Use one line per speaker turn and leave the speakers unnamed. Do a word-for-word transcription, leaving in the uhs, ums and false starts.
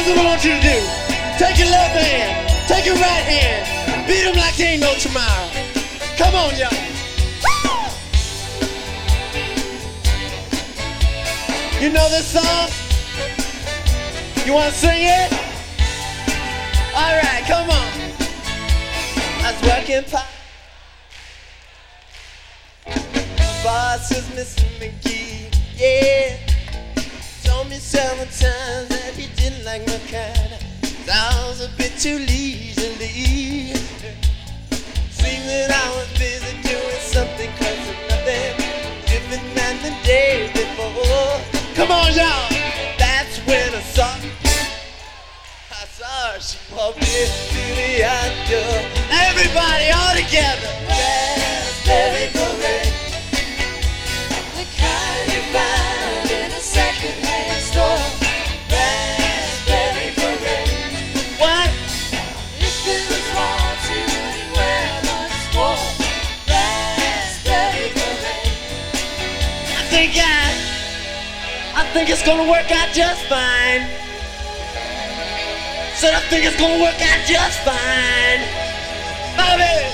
what I want you to do. Take your left hand, take your right hand, beat them like there ain't no tomorrow. Come on, y'all. You know this song? You wanna sing it? Alright, come on. I was working part. Boss is Mister McGee, yeah. Told me several times that he didn't like my kind. I was a bit too leisurely. Seemed that I was busy doing something close to nothing different than the day before. Come on, y'all. That's when I saw I saw her. She walked into the outdoor. Everybody all together. Raspberry beret, the kind you find in a second-hand store. Raspberry beret. What? If it was wrong to wear much more. Raspberry beret. I think I, I think it's gonna work out just fine. Said I think it's gonna work out just fine. Bobby!